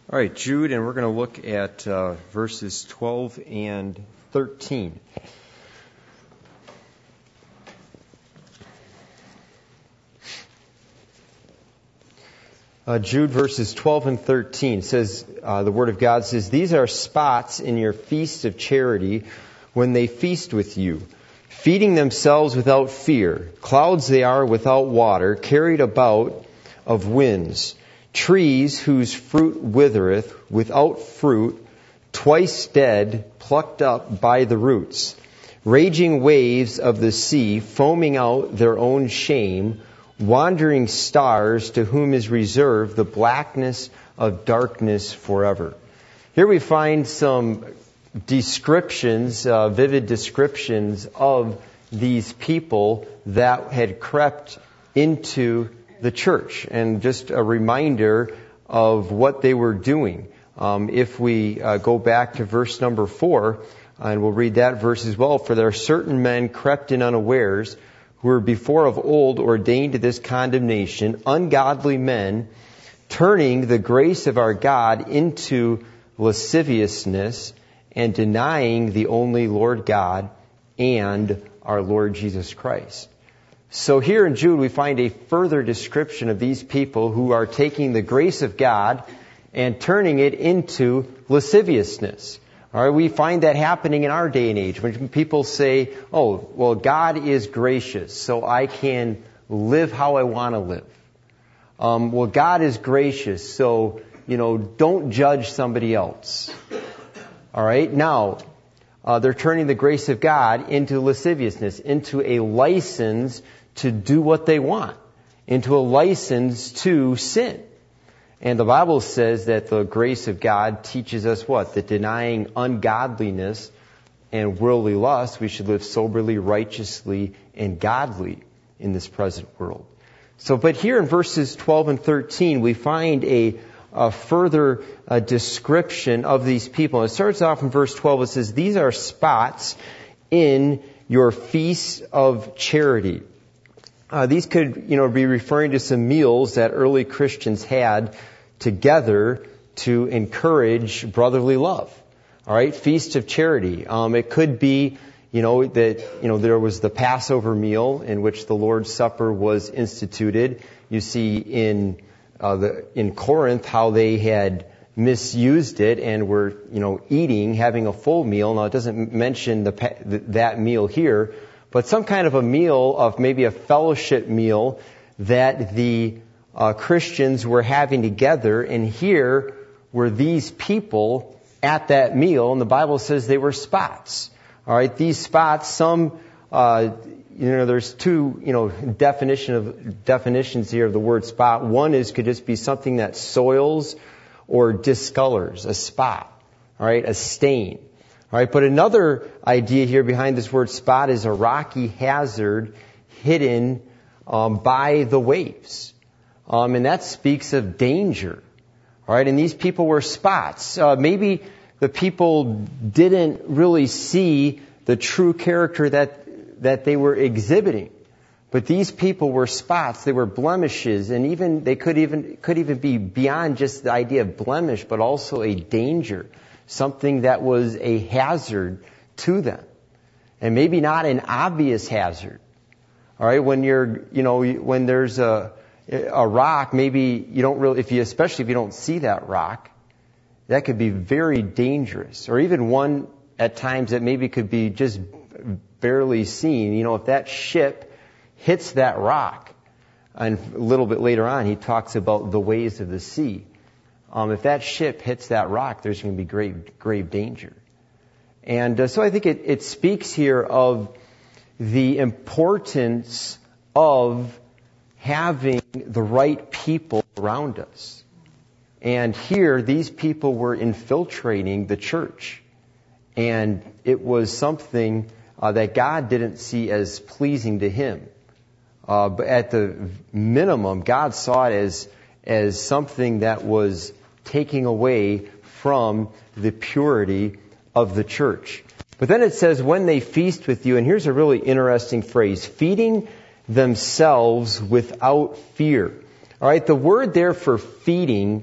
All right, Jude, and we're going to look at verses 12 and 13. Jude verses 12 and 13 says, the Word of God says, "These are spots in your feast of charity when they feast with you, feeding themselves without fear. Clouds they are without water, carried about of winds. Trees whose fruit withereth, without fruit, twice dead, plucked up by the roots. Raging waves of the sea, foaming out their own shame, wandering stars to whom is reserved the blackness of darkness forever." Here we find some descriptions, vivid descriptions of these people that had crept into the church, and just a reminder of what they were doing. If we go back to verse number 4, and we'll read that verse as well. "For there are certain men crept in unawares, who were before of old ordained to this condemnation, ungodly men, turning the grace of our God into lasciviousness, and denying the only Lord God and our Lord Jesus Christ." So here in Jude we find a further description of these people who are taking the grace of God and turning it into lasciviousness. All right, we find that happening in our day and age when people say, "Oh, well, God is gracious, so I can live how I want to live." Well, God is gracious, so, don't judge somebody else. All right, now, they're turning the grace of God into lasciviousness, into a license to do what they want, into a license to sin. And the Bible says that the grace of God teaches us what? That denying ungodliness and worldly lust, we should live soberly, righteously, and godly in this present world. So, but here in verses 12 and 13, we find a further description of these people. It starts off in verse 12. It says, "These are spots in your feast of charity." These could, be referring to some meals that early Christians had together to encourage brotherly love. All right, feast of charity. It could be, that there was the Passover meal in which the Lord's Supper was instituted. You see in Corinth how they had misused it and were, having a full meal. Now it doesn't mention that meal here, but some kind of a meal of maybe a fellowship meal that the Christians were having together. And here were these people at that meal, and the Bible says they were spots. All right, these spots, some, there's two, definitions here of the word spot. One could just be something that soils or discolors, a spot, all right, a stain. All right, but another idea here behind this word spot is a rocky hazard hidden by the waves. And that speaks of danger. All right, and these people were spots. Maybe the people didn't really see the true character that they were exhibiting. But these people were spots, they were blemishes, and even they could even be beyond just the idea of blemish, but also a danger. Something that was a hazard to them. And maybe not an obvious hazard. All right, when when there's a rock, maybe you don't really, especially if you don't see that rock, that could be very dangerous. Or even one at times that maybe could be just barely seen. If that ship hits that rock, and a little bit later on he talks about the waves of the sea. If that ship hits that rock, there's going to be grave danger. And so I think it speaks here of the importance of having the right people around us. And here, these people were infiltrating the church. And it was something that God didn't see as pleasing to Him. But at the minimum, God saw it as something that was taking away from the purity of the church. But then it says, when they feast with you, and here's a really interesting phrase, feeding themselves without fear. All right, the word there for feeding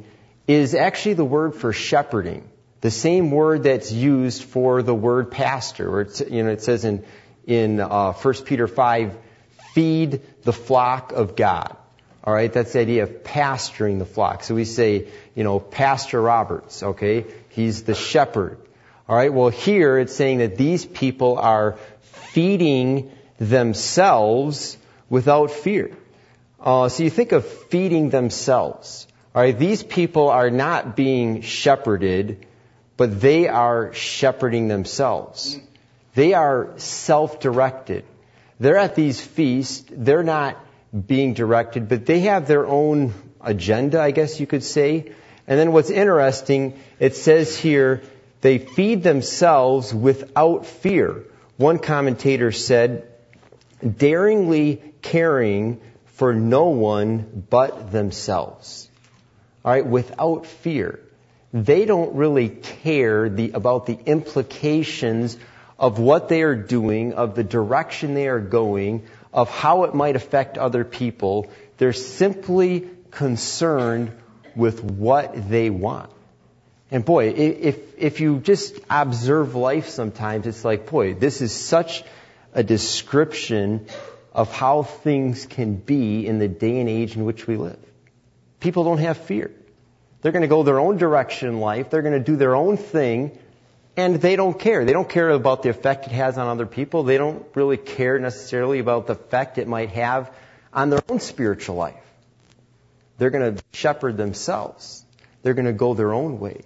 is actually the word for shepherding. The same word that's used for the word pastor. Where it's, it says in 1 Peter 5, feed the flock of God. All right, that's the idea of pasturing the flock. So we say, Pastor Roberts, okay? He's the shepherd. All right, well here it's saying that these people are feeding themselves without fear. So you think of feeding themselves. All right, these people are not being shepherded, but they are shepherding themselves. They are self-directed. They're at these feasts. They're not being directed, but they have their own agenda, I guess you could say. And then what's interesting, it says here, they feed themselves without fear. One commentator said, daringly caring for no one but themselves. All right, without fear. They don't really care about the implications of what they are doing, of the direction they are going, of how it might affect other people. They're simply concerned with what they want. And boy, if you just observe life sometimes, it's like, boy, this is such a description of how things can be in the day and age in which we live. People don't have fear. They're going to go their own direction in life. They're going to do their own thing, and they don't care. They don't care about the effect it has on other people. They don't really care necessarily about the effect it might have on their own spiritual life. They're going to shepherd themselves. They're going to go their own way.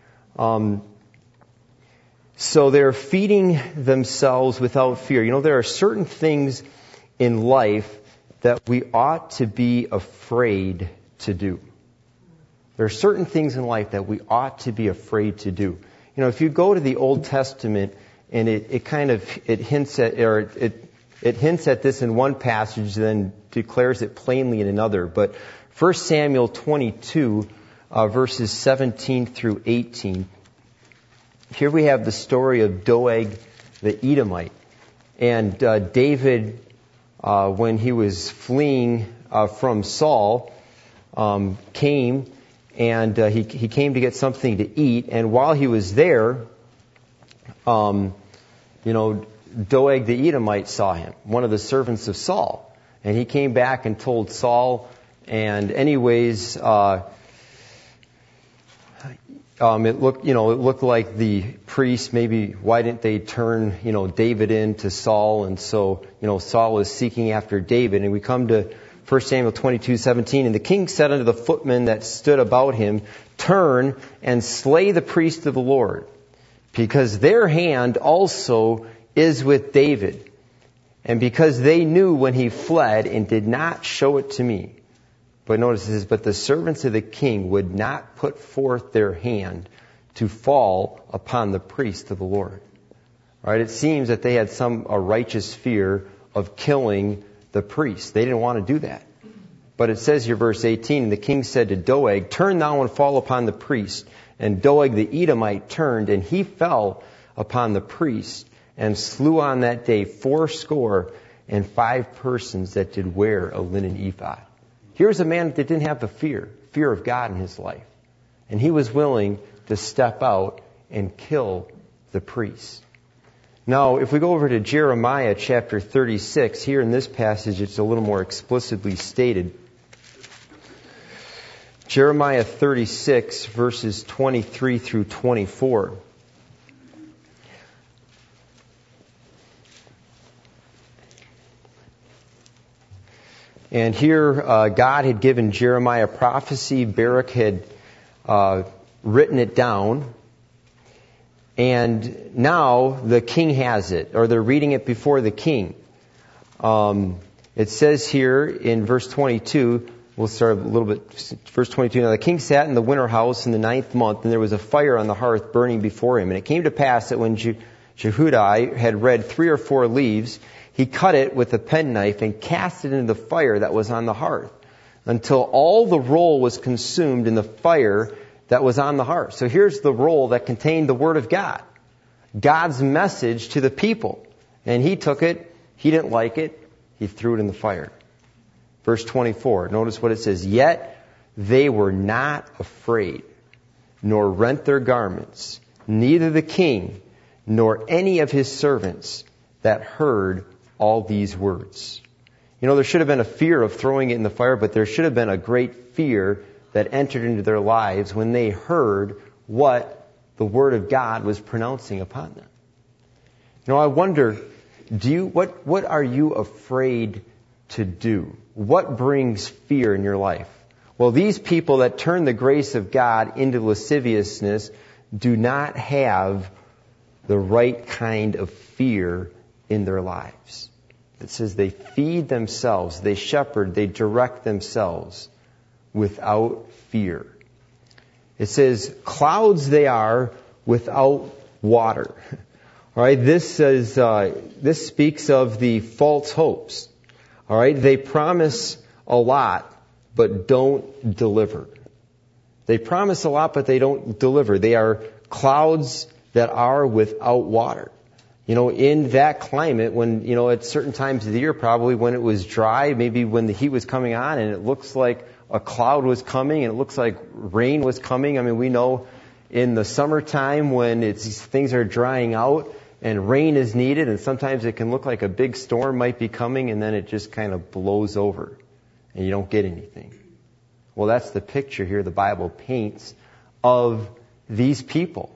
So they're feeding themselves without fear. There are certain things in life that we ought to be afraid to do. There are certain things in life that we ought to be afraid to do. If you go to the Old Testament, and it hints at this in one passage, then declares it plainly in another. But 1 Samuel 22, verses 17 through 18. Here we have the story of Doeg the Edomite. And David, when he was fleeing from Saul, came, and he came to get something to eat. And while he was there, Doeg the Edomite saw him, one of the servants of Saul. And he came back and told Saul, and anyways, it looked like the priest, maybe why didn't they turn, David in to Saul? And so, Saul was seeking after David. And we come to 1 Samuel 22:17. And the king said unto the footmen that stood about him, turn and slay the priest of the Lord, because their hand also is with David, and because they knew when he fled and did not show it to me. But notice this, but the servants of the king would not put forth their hand to fall upon the priest of the Lord. All right, it seems that they had a righteous fear of killing the priest. They didn't want to do that. But it says here, verse 18, and the king said to Doeg, turn thou and fall upon the priest. And Doeg the Edomite turned, and he fell upon the priest, and slew on that day 75 persons that did wear a linen ephod. Here's a man that didn't have the fear of God in his life. And he was willing to step out and kill the priest. Now, if we go over to Jeremiah chapter 36, here in this passage it's a little more explicitly stated. Jeremiah 36, verses 23 through 24. And here, God had given Jeremiah prophecy. Baruch had written it down. And now the king has it, or they're reading it before the king. It says here in verse 22, we'll start a little bit, verse 22. Now the king sat in the winter house in the 9th month, and there was a fire on the hearth burning before him. And it came to pass that when Jehudi had read 3 or 4 leaves, he cut it with a penknife and cast it into the fire that was on the hearth, until all the roll was consumed in the fire that was on the hearth. So here's the roll that contained the Word of God, God's message to the people. And he took it, he didn't like it, he threw it in the fire. Verse 24, notice what it says, yet they were not afraid. nor rent their garments, neither the king, nor any of his servants that heard all these words. You know, there should have been a fear of throwing it in the fire, but there should have been a great fear that entered into their lives when they heard what the Word of God was pronouncing upon them. You know, I wonder, what are you afraid to do? What brings fear in your life? Well, these people that turn the grace of God into lasciviousness do not have the right kind of fear in their lives. It says they feed themselves, they shepherd, they direct themselves without fear. It says, clouds they are without water. All right, this speaks of the false hopes. All right, they promise a lot, but don't deliver. They promise a lot, but they don't deliver. They are clouds that are without water. You know, in that climate, when, you know, at certain times of the year, probably when it was dry, maybe when the heat was coming on and it looks like a cloud was coming and it looks like rain was coming. I mean, we know in the summertime when things are drying out and rain is needed, and sometimes it can look like a big storm might be coming and then it just kind of blows over and you don't get anything. Well, that's the picture here the Bible paints of these people.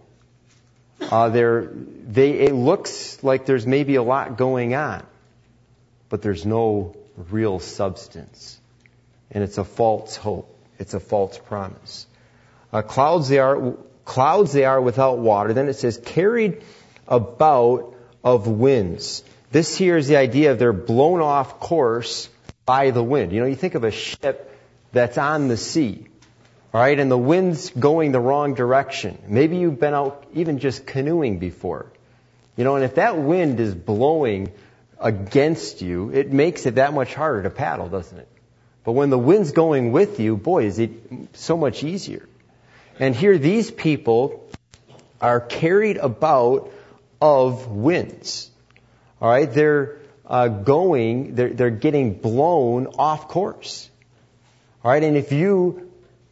It looks like there's maybe a lot going on, but there's no real substance. And it's a false hope. It's a false promise. Clouds they are without water. Then it says, carried about of winds. This here is the idea of they're blown off course by the wind. You know, you think of a ship that's on the sea. All right, and the wind's going the wrong direction. Maybe you've been out even just canoeing before. You know, and if that wind is blowing against you, it makes it that much harder to paddle, doesn't it? But when the wind's going with you, boy, is it so much easier. And here these people are carried about of winds. All right, they're getting blown off course. All right, and if you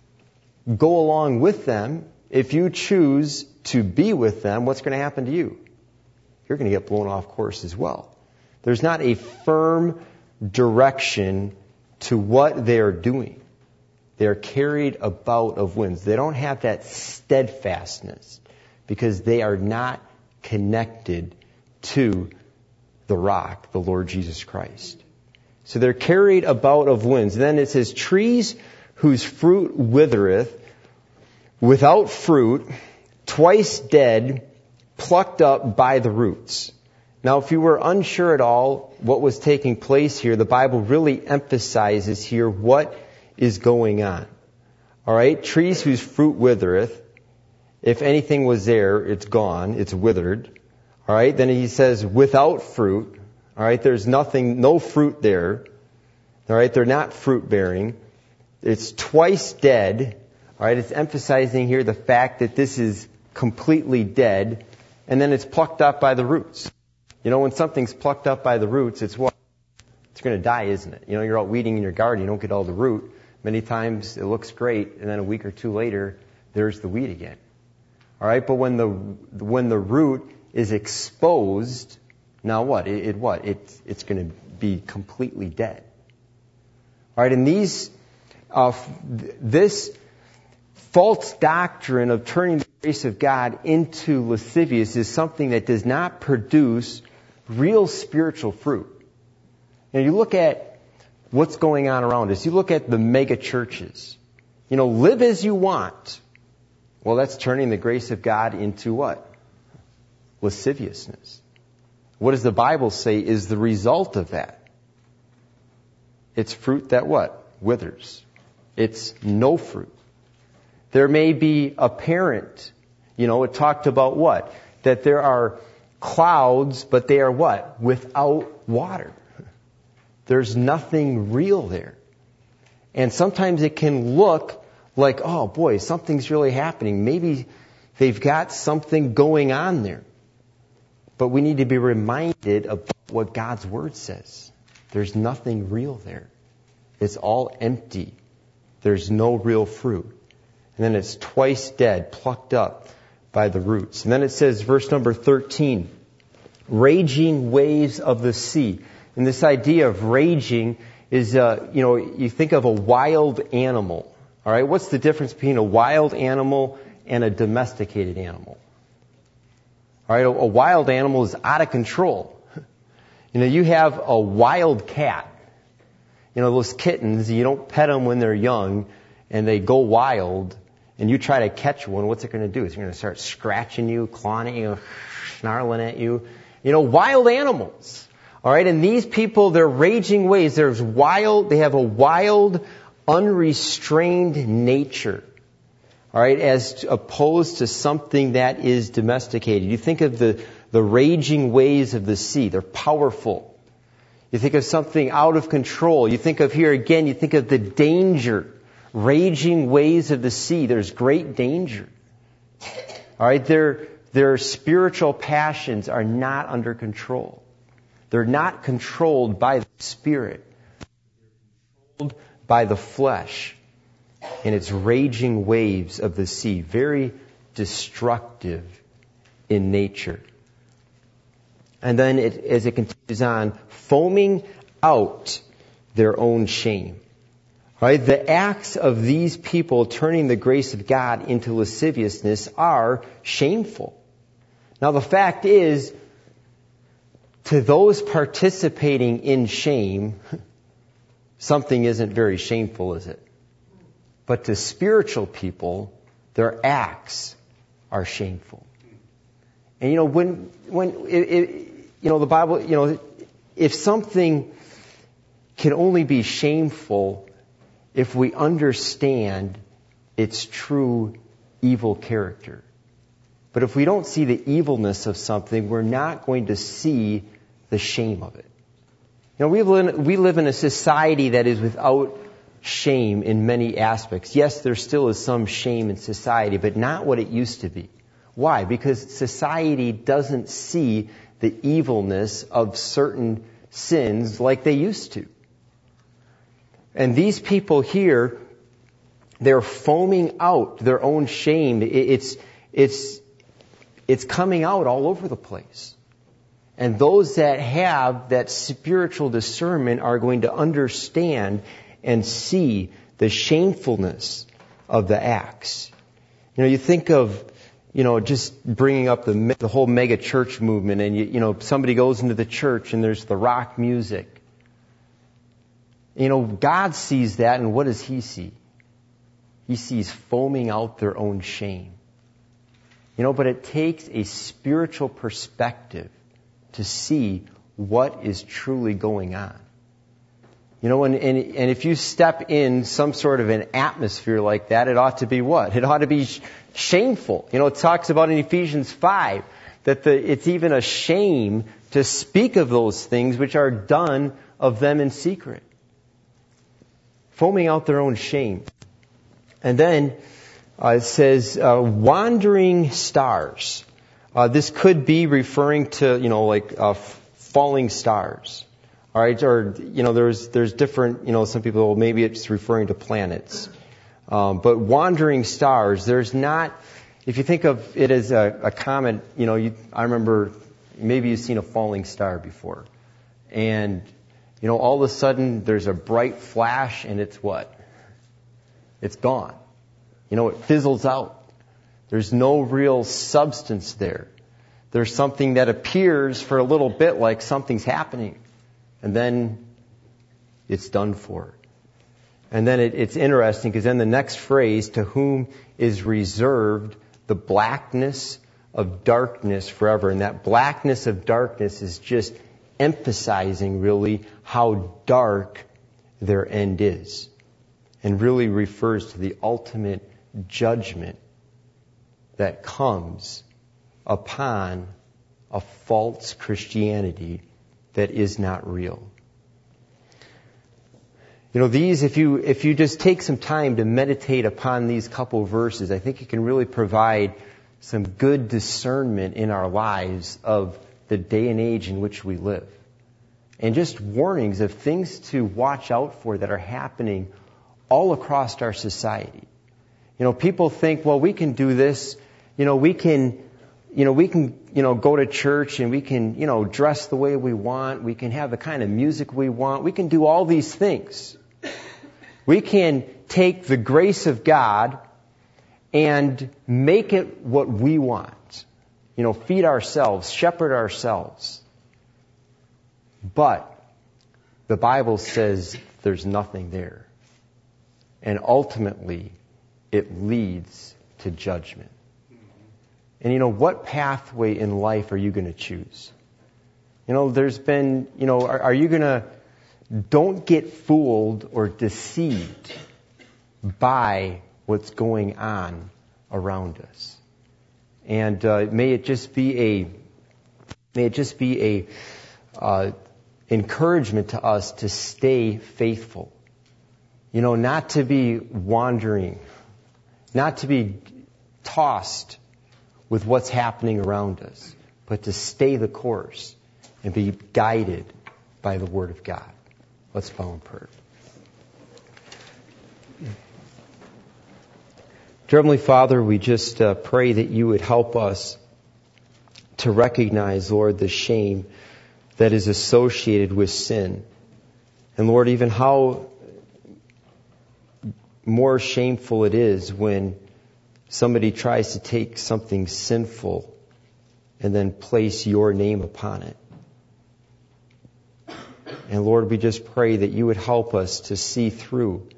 go along with them, if you choose to be with them, what's going to happen to you? You're going to get blown off course as well. There's not a firm direction to what they're doing. They're carried about of winds. They don't have that steadfastness because they are not connected to the rock, the Lord Jesus Christ. So they're carried about of winds. And then it says, trees whose fruit withereth, without fruit, twice dead, plucked up by the roots. Now, if you were unsure at all what was taking place here, the Bible really emphasizes here what is going on. All right, trees whose fruit withereth. If anything was there, it's gone, it's withered. All right, then he says without fruit. All right, there's no fruit there. All right, they're not fruit bearing. It's twice dead. All right, it's emphasizing here the fact that this is completely dead, and then it's plucked up by the roots. You know, when something's plucked up by the roots, it's what? It's going to die, isn't it? You know, you're out weeding in your garden, you don't get all the root. Many times it looks great, and then a week or two later, there's the weed again. All right, but when the root is exposed, now what? It's going to be completely dead. All right, and this false doctrine of turning the grace of God into lascivious is something that does not produce real spiritual fruit. You know, you look at what's going on around us. You look at the mega churches. You know, live as you want. Well, that's turning the grace of God into what? Lasciviousness. What does the Bible say is the result of that? It's fruit that what? Withers. It's no fruit. There may be apparent, you know, it talked about what? That there are clouds, but they are what? Without water. There's nothing real there. And sometimes it can look like, oh boy, something's really happening. Maybe they've got something going on there. But we need to be reminded of what God's Word says. There's nothing real there. It's all empty. There's no real fruit. And then it's twice dead, plucked up by the roots. And then it says, verse number 13, raging waves of the sea. And this idea of raging is, you think of a wild animal. All right, what's the difference between a wild animal and a domesticated animal? All right, a wild animal is out of control. You have a wild cat. Those kittens, you don't pet them when they're young and they go wild, and you try to catch one, what's it going to do? It's going to start scratching you, clawing at you, snarling at you. Wild animals. All right, and these people, they're raging waves. They have a wild, unrestrained nature. All right, as opposed to something that is domesticated. You think of the raging waves of the sea. They're powerful. You think of something out of control. You think of here again, you think of the danger. Raging waves of the sea. There's great danger. All right, their spiritual passions are not under control. They're not controlled by the Spirit. They're controlled by the flesh. And it's raging waves of the sea. Very destructive in nature. And then as it continues on, foaming out their own shame. Right? The acts of these people turning the grace of God into lasciviousness are shameful. Now the fact is, to those participating in shame, something isn't very shameful, is it? But to spiritual people, their acts are shameful. And the Bible, if something can only be shameful if we understand its true evil character. But if we don't see the evilness of something, we're not going to see the shame of it. We live in a society that is without shame in many aspects. Yes, there still is some shame in society, but not what it used to be. Why? Because society doesn't see the evilness of certain sins like they used to. And these people here, they're foaming out their own shame. It's coming out all over the place. And those that have that spiritual discernment are going to understand and see the shamefulness of the acts. You think of, just bringing up the whole mega church movement, and somebody goes into the church and there's the rock music. God sees that, and what does He see? He sees foaming out their own shame. But it takes a spiritual perspective to see what is truly going on. And if you step in some sort of an atmosphere like that, it ought to be what? It ought to be shameful. It talks about in Ephesians 5 that it's even a shame to speak of those things which are done of them in secret. Foaming out their own shame. And then it says, wandering stars. This could be referring to, falling stars. All right, or, there's different, some people, maybe it's referring to planets. But wandering stars, there's not, if you think of it as a comet, I remember, maybe you've seen a falling star before. And, all of a sudden there's a bright flash and it's what? It's gone. It fizzles out. There's no real substance there. There's something that appears for a little bit like something's happening. And then it's done for. And then it's interesting because then the next phrase, to whom is reserved the blackness of darkness forever. And that blackness of darkness is just emphasizing really how dark their end is. And really refers to the ultimate judgment that comes upon a false Christianity that is not real. These, if you just take some time to meditate upon these couple verses, I think it can really provide some good discernment in our lives of the day and age in which we live. And just warnings of things to watch out for that are happening all across our society. People think, well, we can do this. We can go to church and we can, dress the way we want. We can have the kind of music we want. We can do all these things. We can take the grace of God and make it what we want. Feed ourselves, shepherd ourselves. But the Bible says there's nothing there. And ultimately, it leads to judgment. And what pathway in life are you going to choose? There's been, are you going to, don't get fooled or deceived by what's going on around us. And may it just be a encouragement to us to stay faithful. Not to be wandering, not to be tossed with what's happening around us, but to stay the course and be guided by the Word of God. Let's bow in prayer. Dear Heavenly Father, we just pray that you would help us to recognize, Lord, the shame that is associated with sin. And Lord, even how more shameful it is when somebody tries to take something sinful and then place your name upon it. And Lord, we just pray that you would help us to see through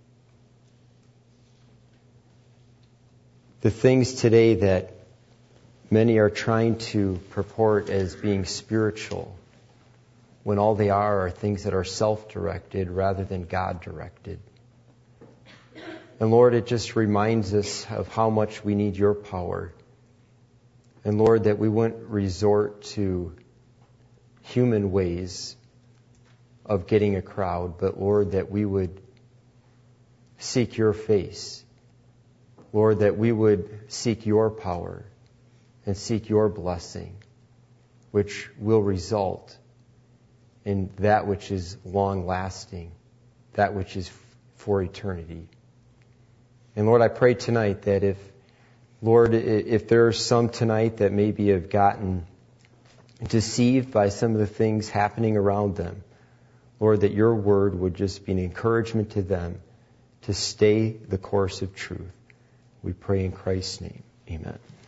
the things today that many are trying to purport as being spiritual, when all they are things that are self-directed rather than God-directed. And Lord, it just reminds us of how much we need your power. And Lord, that we wouldn't resort to human ways of getting a crowd, but Lord, that we would seek your face. Lord, that we would seek your power and seek your blessing, which will result in that which is long-lasting, that which is for eternity. And Lord, I pray tonight that if there are some tonight that maybe have gotten deceived by some of the things happening around them, Lord, that your word would just be an encouragement to them to stay the course of truth. We pray in Christ's name. Amen.